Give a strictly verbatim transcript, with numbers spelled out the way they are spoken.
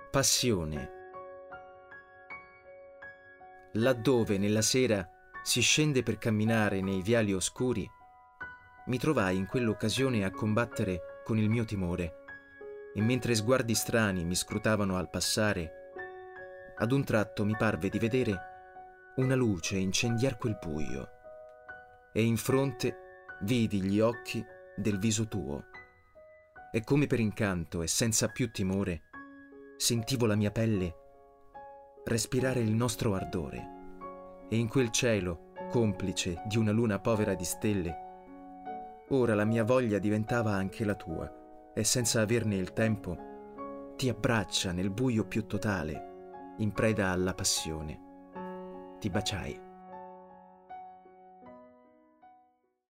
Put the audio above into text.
Passione. Laddove nella sera si scende per camminare nei viali oscuri, mi trovai in quell'occasione a combattere con il mio timore, e mentre sguardi strani mi scrutavano al passare, ad un tratto mi parve di vedere una luce incendiar quel buio, e in fronte vidi gli occhi del viso tuo, e come per incanto e senza più timore sentivo la mia pelle respirare il nostro ardore, e in quel cielo, complice di una luna povera di stelle, ora la mia voglia diventava anche la tua, e senza averne il tempo ti abbraccia nel buio più totale, in preda alla passione. Ti baciai.